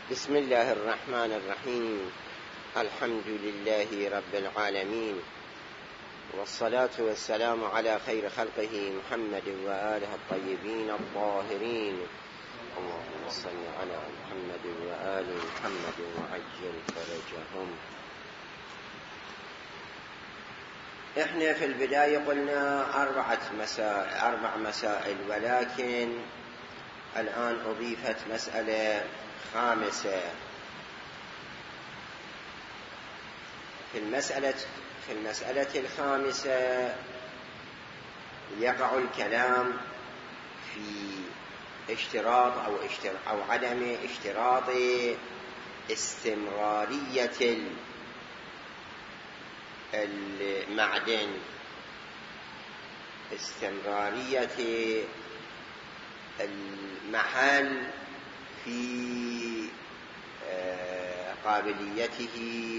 بسم الله الرحمن الرحيم. الحمد لله رب العالمين، والصلاة والسلام على خير خلقه محمد وآله الطيبين الطاهرين. اللهم صل على محمد وآل محمد وعجل فرجهم. احنا في البداية قلنا أربع مسائل، ولكن الآن أضيفت مسألة خامسة. في المسألة الخامسة يقع الكلام في اشتراط أو عدم اشتراط استمرارية المعدن، استمرارية المحل في قابليته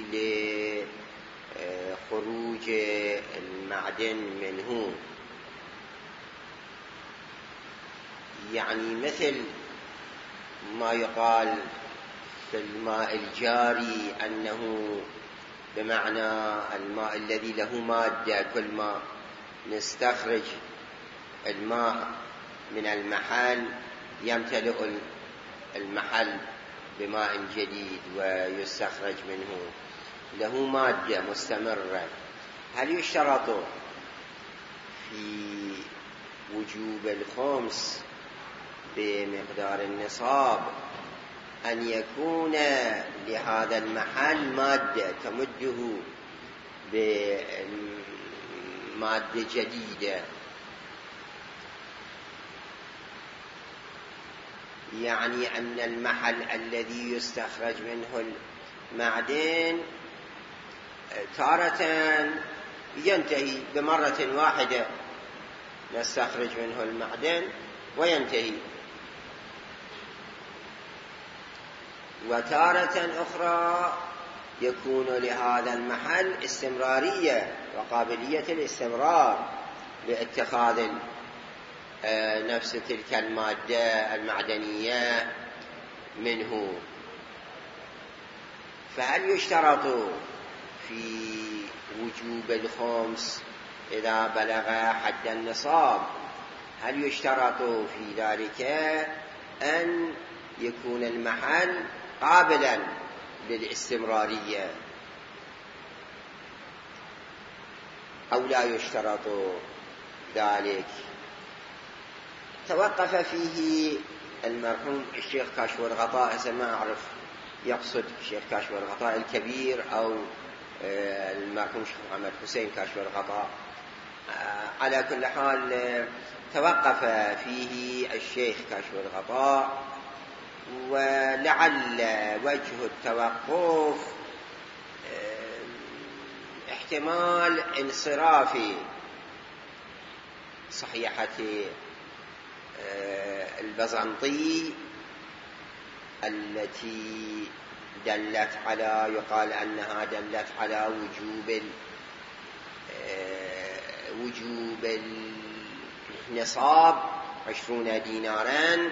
لخروج المعدن منه. يعني مثل ما يقال في الماء الجاري أنه بمعنى الماء الذي له مادة، كل ما نستخرج الماء من المحل يمتلئ المحل بماء جديد ويستخرج منه، له مادة مستمرة. هل يشترط في وجوب الخمس بمقدار النصاب أن يكون لهذا المحل مادة تمده بمادة جديدة؟ يعني أن المحل الذي يستخرج منه المعدن تارة ينتهي بمرة واحدة، نستخرج منه المعدن وينتهي، وتارة أخرى يكون لهذا المحل استمرارية وقابلية الاستمرار لاتخاذ نفس تلك المادة المعدنية منه. فهل يشترط في وجوب الخمس إذا بلغ حد النصاب، هل يشترط في ذلك أن يكون المحل قابلا للاستمرارية أو لا يشترط ذلك؟ توقف فيه المرحوم الشيخ كاشف الغطاء، ما أعرف يقصد الشيخ كاشف الغطاء الكبير أو المرحوم الشيخ محمد حسين كاشف الغطاء. على كل حال توقف فيه الشيخ كاشف الغطاء، ولعل وجه التوقف احتمال انصراف صحيحة البزنطي التي دلت على، يقال أنها دلت على وجوب النصاب 20 دينارا.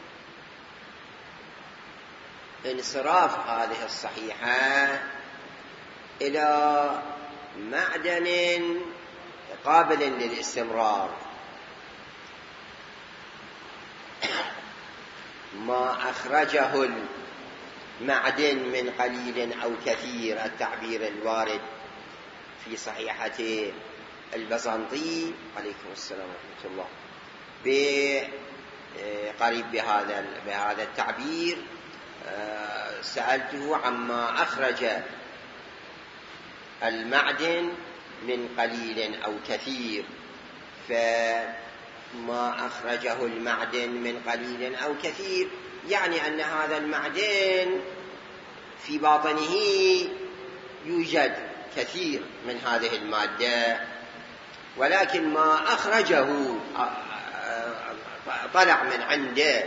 انصراف هذه الصحيحة إلى معدن قابل للاستمرار، ما أخرجه المعدن من قليل أو كثير، التعبير الوارد في صحيحة البزنطي عليكم السلام ورحمة الله قريب بهذا التعبير. سألته عما أخرج المعدن من قليل أو كثير، فما أخرجه المعدن من قليل أو كثير يعني أن هذا المعدن في باطنه يوجد كثير من هذه المادة، ولكن ما أخرجه طلع من عنده،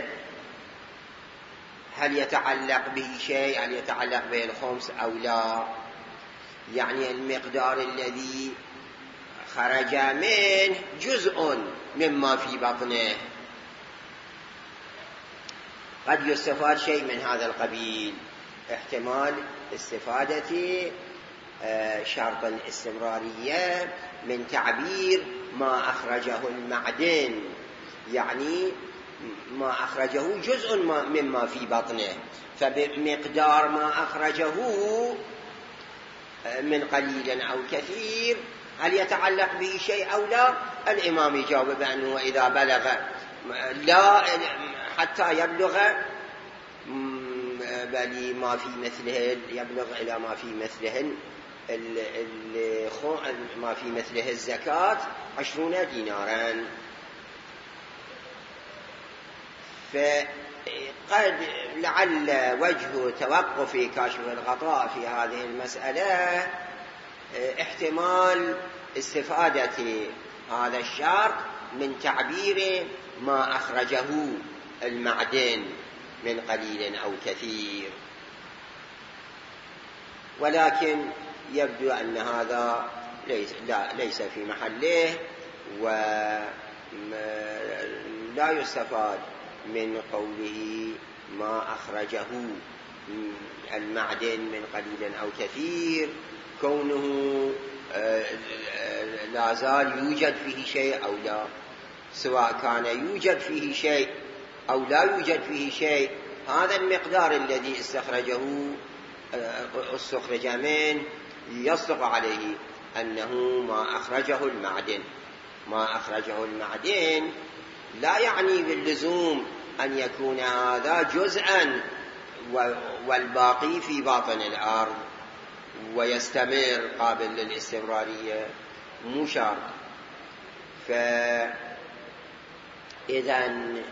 هل يتعلق به شيء، هل يتعلق به الخمس أو لا؟ يعني المقدار الذي خرج منه جزء مما في بطنه، قد يستفاد شيء من هذا القبيل. احتمال استفادة شرط الاستمرارية من تعبير ما أخرجه المعدن، يعني ما أخرجه جزء مما في بطنه، فبمقدار ما أخرجه من قليل أو كثير هل يتعلق به شيء أو لا؟ الإمام يجاوب بأنه إذا بلغ لا حتى يبلغ بل ما في مثله، يبلغ إلى ما في مثله ما في مثله الزكاة 20 دينارا. فقد لعل وجه توقف كاشف الغطاء في هذه المسألة احتمال استفادة هذا الشرط من تعبير ما أخرجه المعدن من قليل أو كثير، ولكن يبدو أن هذا ليس في محله، ولا يستفاد من قوله ما أخرجه المعدن من قليل أو كثير كونه لا زال يوجد فيه شيء أو لا، سواء كان يوجد فيه شيء أو لا يوجد فيه شيء، هذا المقدار الذي استخرج منه يصدق عليه أنه ما أخرجه المعدن. ما أخرجه المعدن لا يعني باللزوم أن يكون هذا جزءا والباقي في باطن الأرض ويستمر قابل للاستمرارية، مو شرط. فإذن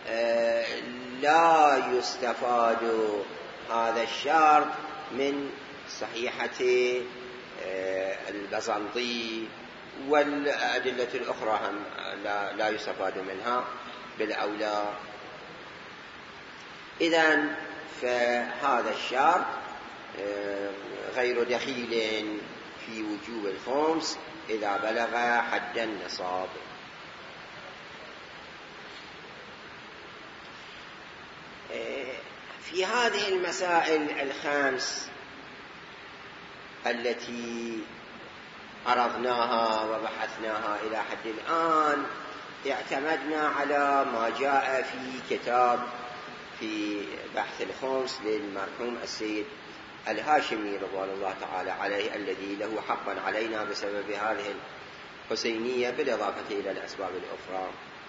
لا يستفاد هذا الشرط من صحيحة البزنطي، والأدلة الأخرى هم لا يستفاد منها بالأولى. إذن فهذا الشرط غير دخيل في وجوب الخمس إذا بلغ حد النصاب. في هذه المسائل الخمس التي عرضناها وبحثناها إلى حد الآن اعتمدنا على ما جاء في كتاب في بحث الخمس للمرحوم السيد الهاشمي رضوان الله تعالى عليه، الذي له حقا علينا بسبب هذه الحسينية بالإضافة إلى الأسباب الأخرى.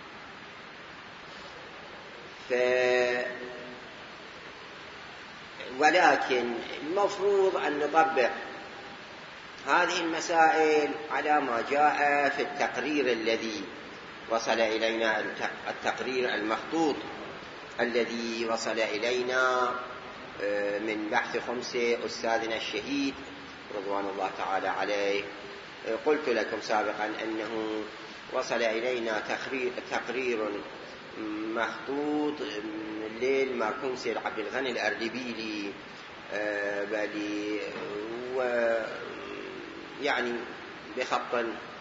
ولكن المفروض أن نطبق هذه المسائل على ما جاء في التقرير الذي وصل إلينا، التقرير المخطوط الذي وصل إلينا من بحث خمس أستاذنا الشهيد رضوان الله تعالى عليه. قلت لكم سابقا أنه وصل إلينا تقرير مخطوط للمرحوم سيد عبد الغني الأردبيلي، يعني بخط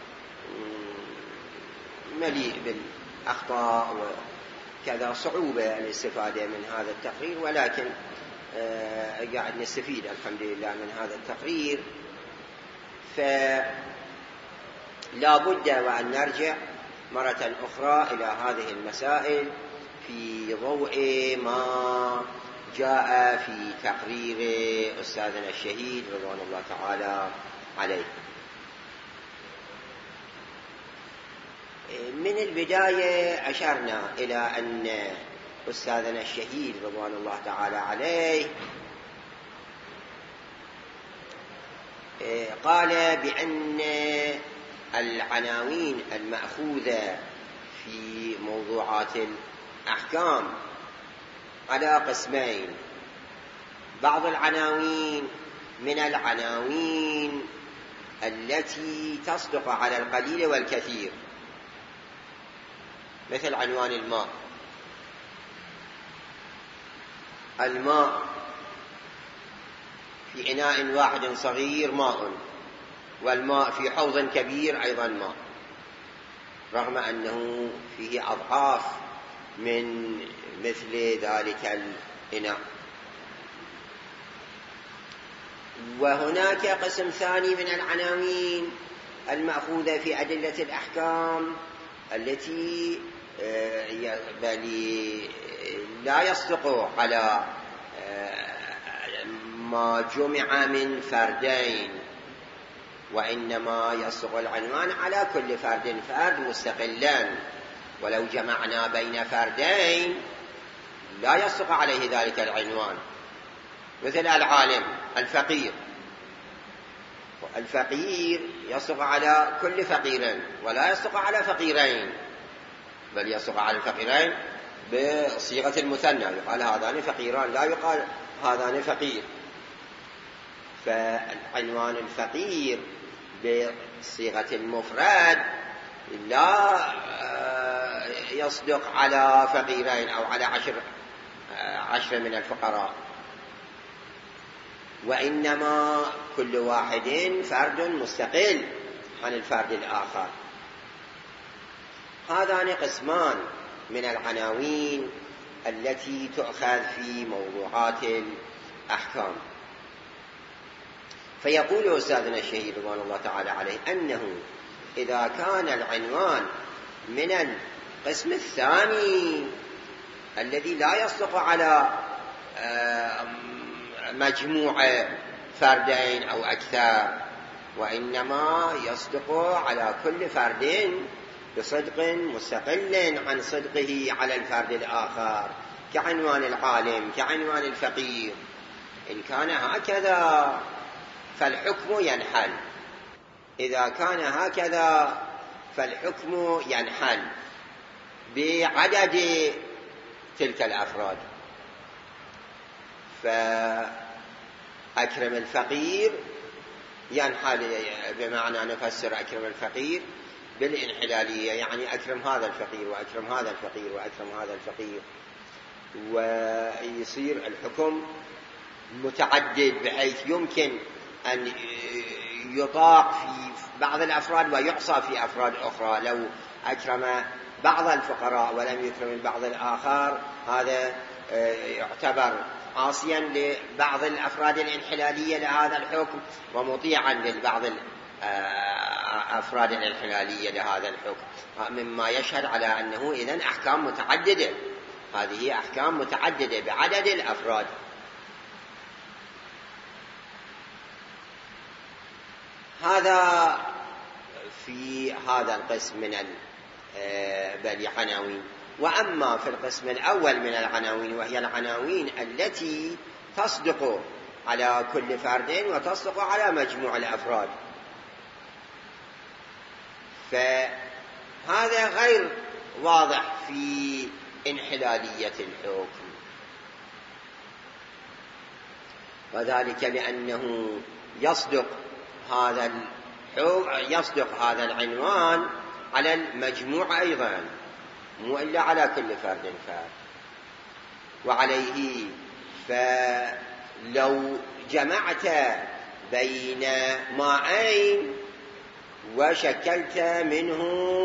مليء بالأخطاء وكذا، صعوبة الاستفادة من هذا التقرير، ولكن قاعد نستفيد الحمد لله من هذا التقرير. فلا بد وأن نرجع مرة أخرى إلى هذه المسائل في ضوء ما جاء في تقرير أستاذنا الشهيد رضوان الله تعالى عليه. من البداية أشرنا إلى أن أستاذنا الشهيد رضوان الله تعالى عليه قال بأن العناوين المأخوذة في موضوعات الأحكام على قسمين: بعض العناوين من العناوين التي تصدق على القليل والكثير، مثل عنوان الماء. الماء في إناء واحد صغير ماء، والماء في حوض كبير أيضا ماء، رغم أنه فيه أضعاف من مثل ذلك الإناء. وهناك قسم ثاني من العناوين المأخوذة في أدلة الأحكام التي لا يصدق على ما جمع من فردين، وإنما يصدق العنوان على كل فرد فرد مستقلا. ولو جمعنا بين فردين لا يصدق عليه ذلك العنوان، مثل العالم الفقير. الفقير يصدق على كل فقير ولا يصدق على فقيرين، بل يصدق على الفقيرين بصيغة المثنى، يقال هذان فقيران لا يقال هذان فقير. فالعنوان الفقير بصيغة المفرد لا يصدق على فقيرين أو على 10 من الفقراء، وإنما كل واحد فرد مستقل عن الفرد الآخر. هذان قسمان من العناوين التي تؤخذ في موضوعات الأحكام. فيقول أستاذنا الشهيد رضوان الله تعالى عليه أنه إذا كان العنوان من القسم الثاني الذي لا يصدق على مجموع فردين أو أكثر، وإنما يصدق على كل فرد بصدق مستقل عن صدقه على الفرد الآخر، كعنوان العالم كعنوان الفقير، إن كان هكذا فالحكم ينحل. إذا كان هكذا فالحكم ينحل بعدد تلك الأفراد. فأكرم الفقير ينحل، بمعنى نفسر أكرم الفقير بالانحلالية، يعني أكرم هذا الفقير وأكرم هذا الفقير وأكرم هذا الفقير، ويصير الحكم متعدد بحيث يمكن أن يطاق في بعض الأفراد ويعصى في أفراد أخرى. لو أكرم بعض الفقراء ولم يكرم البعض الآخر هذا يعتبر عاصيا لبعض الأفراد الانحلالية لهذا الحكم، ومطيعا للبعض الأفراد الانحلالية لهذا الحكم، مما يشهد على أنه إذن أحكام متعددة. هذه أحكام متعددة بعدد الأفراد. هذا في هذا القسم من العناوين. وأما في القسم الأول من العناوين، وهي العناوين التي تصدق على كل فرد وتصدق على مجموع الأفراد، فهذا غير واضح في انحلالية الحكم، وذلك لأنه يصدق هذا العنوان على المجموع أيضا، مو إلا على كل فرد فرد. وعليه فلو جمعت بين ماءين وشكلت منه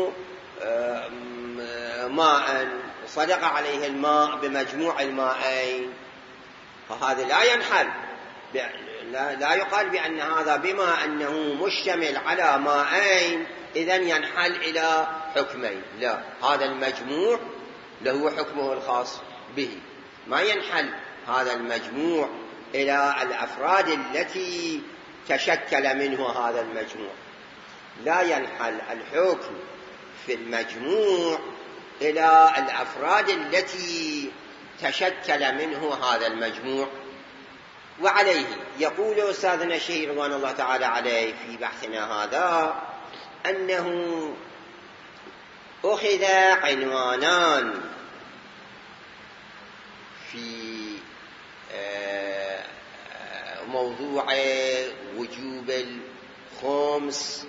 ماء صدق عليه الماء بمجموع الماءين، فهذا لا ينحل، لا يقال بأن هذا بما أنه مشتمل على ماءين إذن ينحل إلى حكمين. لا، هذا المجموع له حكمه الخاص به، ما ينحل هذا المجموع إلى الأفراد التي تشكل منه هذا المجموع. لا ينحل الحكم في المجموع إلى الأفراد التي تشكل منه هذا المجموع. وعليه يقول أستاذنا الشهيد رضوان الله تعالى عليه في بحثنا هذا أنه أخذ عنوانان في موضوع وجوب الخمس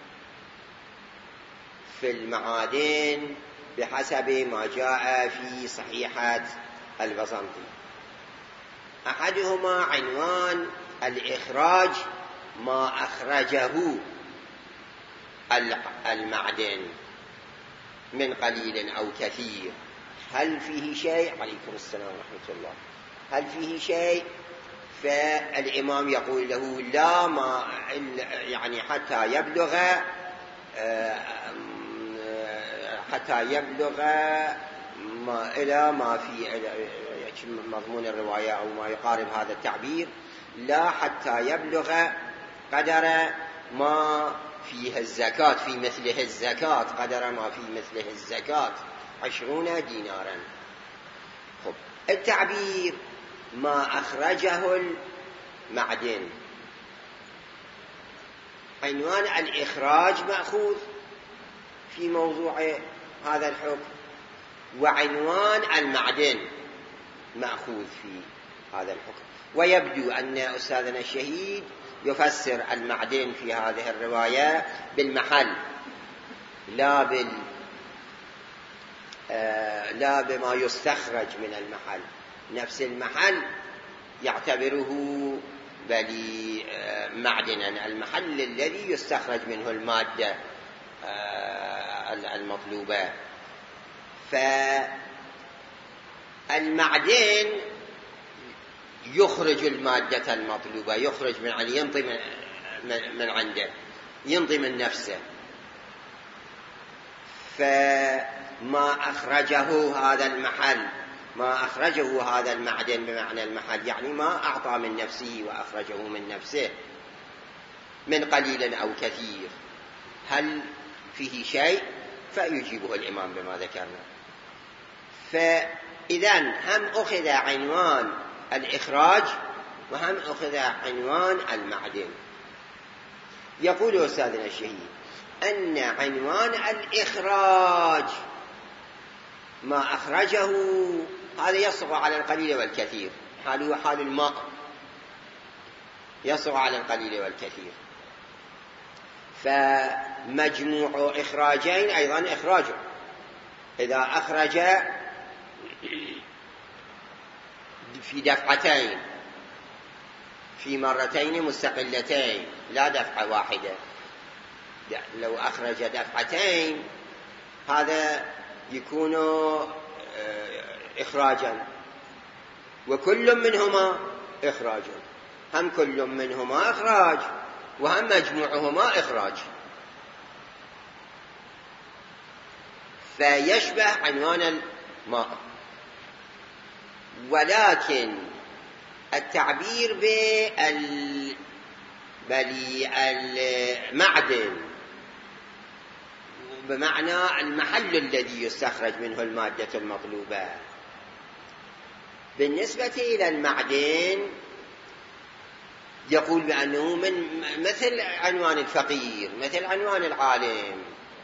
في المعادن بحسب ما جاء في صحيحة البزنطي. أحدهما عنوان الإخراج ما أخرجه المعدن من قليل أو كثير، هل فيه شيء؟ عليكم السلام ورحمة الله. هل فيه شيء؟ فالإمام يقول له لا، ما يعني حتى يبلغ ما إلى ما في مضمون الرواية أو ما يقارب هذا التعبير، لا حتى يبلغ قدر ما فيها الزكاة، في مثله الزكاة، قدر ما في مثله الزكاة 20 دينارا. خب، التعبير ما أخرجه المعدن، عنوان الإخراج مأخوذ في موضوع هذا الحكم، وعنوان المعدن مأخوذ في هذا الحكم. ويبدو أن أستاذنا الشهيد يفسر المعدن في هذه الرواية بالمحل، لا بما يستخرج من المحل. نفس المحل يعتبره بل معدنا، المحل الذي يستخرج منه المادة المطلوبة. فالمعدن يخرج المادة المطلوبة، يخرج من عنده، ينطي من عنده، ينطي من نفسه. فما أخرجه هذا المحل، ما أخرجه هذا المعدن بمعنى المحل، يعني ما أعطى من نفسه وأخرجه من نفسه من قليل أو كثير. هل فيه شيء؟ فيجيبه الإمام بما ذكرنا. فإذن هم أخذ عنوان الإخراج وهم أخذ عنوان المعدن. يقول أستاذنا الشهيد أن عنوان الإخراج ما أخرجه، هذا يصغى على القليل والكثير، حاله حال الماء، يصغى على القليل والكثير. فمجموع إخراجين أيضا إخراجه، إذا أخرج في دفعتين، في مرتين مستقلتين، لا دفعة واحدة، لو أخرج دفعتين هذا يكون إخراجا، وكل منهما إخراج، هم كل منهما إخراج وهم مجموعهما إخراج. فيشبه عنوان الماء، ولكن التعبير بالمعدن بمعنى المحل الذي يستخرج منه المادة المطلوبة. بالنسبة إلى المعدن يقول بأنه مثل عنوان الفقير، مثل عنوان العالم،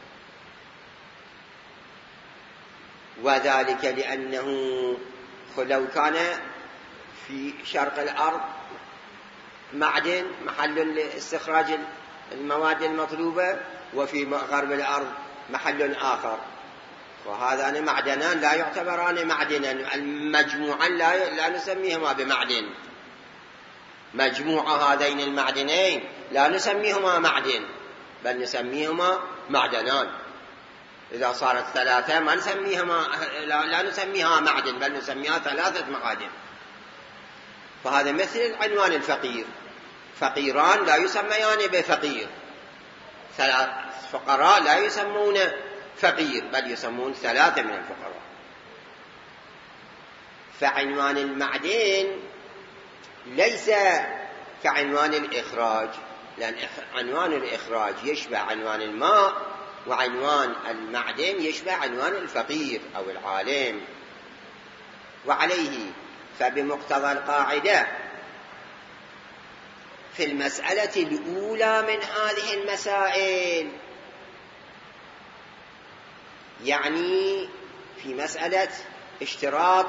وذلك لأنه لو كان في شرق الأرض معدن محل لاستخراج المواد المطلوبة، وفي غرب الأرض محل آخر، وهذان معدنان لا يعتبران معدنا، المجموعا لا نسميهما بمعدن، مجموع هذين المعدنين لا نسميهما معدن بل نسميهما معدنان. إذا صارت ثلاثة ما نسميهما، لا نسميها معدن بل نسميها 3 معادن. فهذا مثل عنوان الفقير، فقيران لا يسميان بفقير، 3 فقراء لا يسمون فقير بل يسمون 3 من الفقراء. فعنوان المعدن ليس كعنوان الإخراج، لأن عنوان الإخراج يشبه عنوان الماء، وعنوان المعدن يشبه عنوان الفقير أو العالم. وعليه فبمقتضى القاعدة في المسألة الأولى من هذه المسائل، يعني في مسألة اشتراط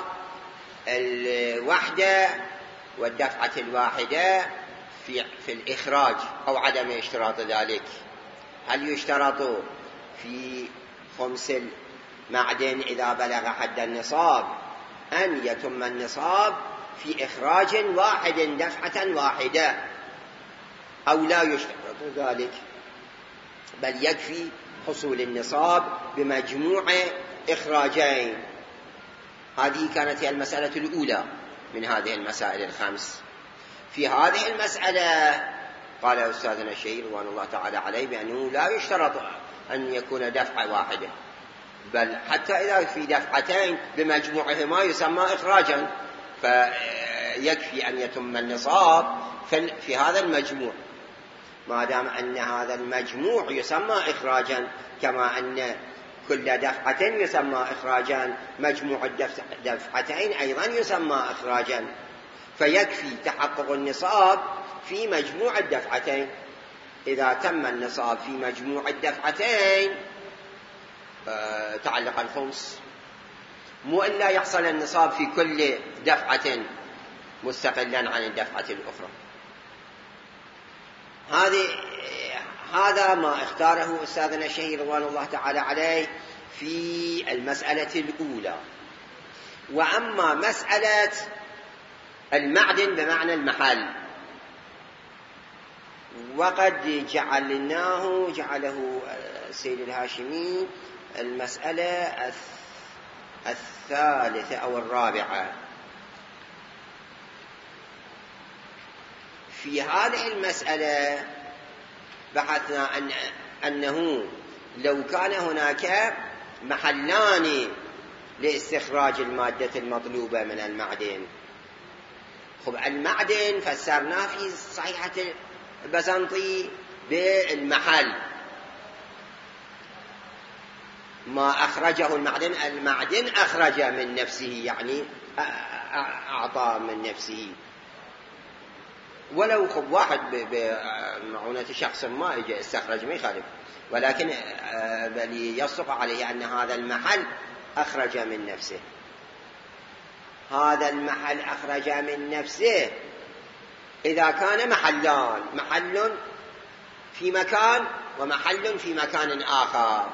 الوحدة والدفعة الواحدة في الإخراج أو عدم اشتراط ذلك، هل يشترط في خمس المعدن إذا بلغ حد النصاب أن يتم النصاب في إخراج واحد دفعة واحدة، أو لا يشترط ذلك بل يكفي حصول النصاب بمجموع إخراجين؟ هذه كانت هي المسألة الأولى من هذه المسائل الخمس. في هذه المسألة قال أستاذنا الشهير رضوان الله تعالى عليه بأنه لا يشترط أن يكون دفعة واحدة، بل حتى إذا في دفعتين بمجموعهما يسمى إخراجا، فيكفي أن يتم النصاب في هذا المجموع، ما دام أن هذا المجموع يسمى إخراجا، كما أن كل دفعة يسمى إخراجا، مجموع الدفعتين أيضا يسمى إخراجا، فيكفي تحقق النصاب في مجموع الدفعتين. إذا تم النصاب في مجموع الدفعتين تعلق الخمس، مو إلا يحصل النصاب في كل دفعة مستقلا عن الدفعة الأخرى. هذا ما اختاره أستاذنا الشهير رضوان الله تعالى عليه في المسألة الأولى. وأما مسألة المعدن بمعنى المحل، وقد جعله السيد الهاشمي المسألة الثالثة أو الرابعة. في هذه المسألة بحثنا أنه لو كان هناك محلان لاستخراج المادة المطلوبة من المعدن. المعدن فسرناه في صحيحة البزنطي بالمحل، ما أخرجه المعدن أخرج من نفسه، يعني أعطى من نفسه. ولو واحد بمعونة شخص ما يجي استخرج ما يخالف، ولكن بل يصدق عليه أن هذا المحل أخرج من نفسه. هذا المحل أخرج من نفسه إذا كان محلان، محل في مكان ومحل في مكان آخر.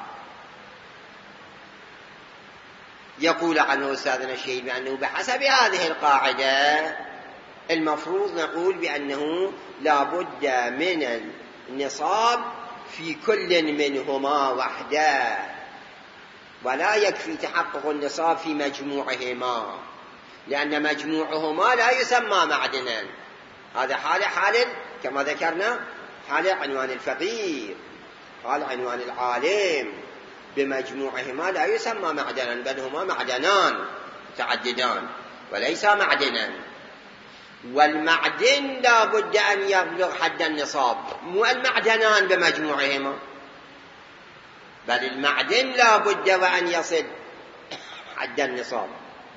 يقول عنه أستاذنا الشهيد بأنه بحسب هذه القاعدة المفروض نقول بأنه لا بد من النصاب في كل منهما وحده، ولا يكفي تحقق النصاب في مجموعهما، لأن مجموعهما لا يسمى معدنا. هذا حال كما ذكرنا، حال عنوان الفقير، حال عنوان العالم، بمجموعهما لا يسمى معدنا، بل هما معدنان متعددان وليس معدنا. والمعدن لا بد أن يبلغ حد النصاب، مو المعدنان بمجموعهما، بل المعدن لا بد وأن يصل حد النصاب،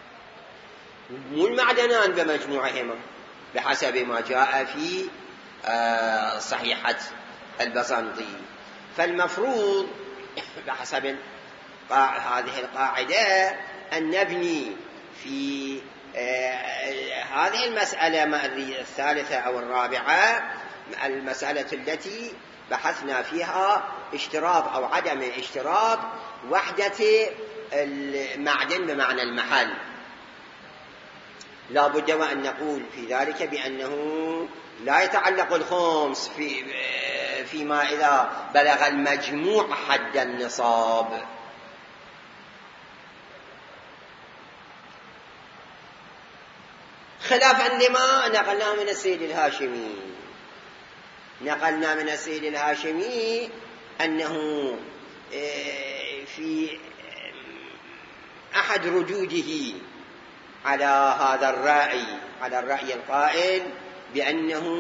مو المعدنان بمجموعهما، بحسب ما جاء في صحيحة البزنطي. فالمفروض بحسب هذه القاعدة أن نبني في هذه المسألة الثالثة أو الرابعة، المسألة التي بحثنا فيها اشتراط أو عدم اشتراط وحدة المعدن بمعنى المحل. لا بد وأن نقول في ذلك بأنه لا يتعلق الخمس فيما إذا بلغ المجموع حد النصاب. خلافا لما نقلنا من السيد الهاشمي. نقلنا من السيد الهاشمي أنه في أحد ردوده على هذا الرأي، على الرأي القائل بأنه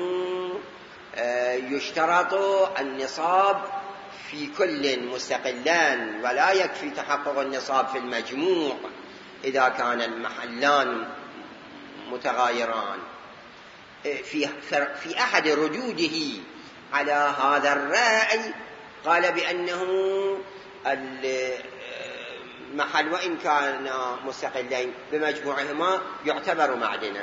يشترط النصاب في كل مستقلان، ولا يكفي تحقق النصاب في المجموع إذا كان المحلان متغايران. في أحد ردوده على هذا الرأي قال بأنه المحل وإن كان مستقلين بمجموعهما يعتبر معدنا،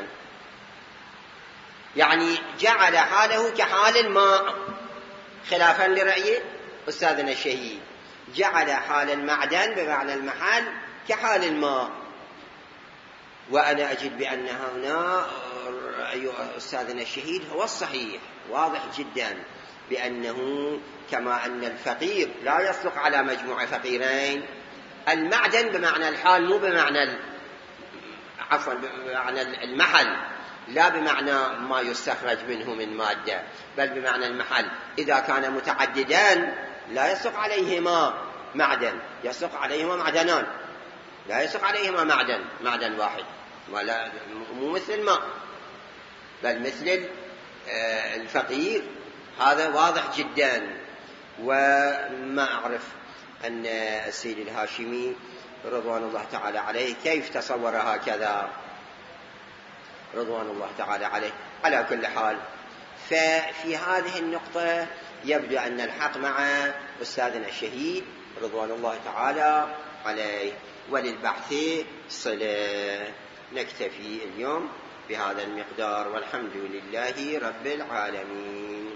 يعني جعل حاله كحال الماء، خلافا لرأي أستاذنا الشهيد، جعل حال المعدن بمعنى المحل كحال الماء. وأنا أجد بأن هنا رأي أستاذنا الشهيد هو الصحيح، واضح جدا، بأنه كما أن الفقير لا يصدق على مجموعة فقيرين، المعدن بمعنى الحال مو بمعنى عفوا بمعنى المحل، لا بمعنى ما يستخرج منه من مادة، بل بمعنى المحل. إذا كان متعددان لا يصدق عليهما معدن، يصدق عليهما معدنان، لا يصدق عليهما معدن واحد، ولا مو مثل الماء، بل مثل الفقير. هذا واضح جدا. وما أعرف أن السيد الهاشمي رضوان الله تعالى عليه كيف تصور هكذا، رضوان الله تعالى عليه. على كل حال، ففي هذه النقطة يبدو أن الحق مع أستاذنا الشهيد رضوان الله تعالى عليه، وللبحث صلة. نكتفي اليوم بهذا المقدار، والحمد لله رب العالمين.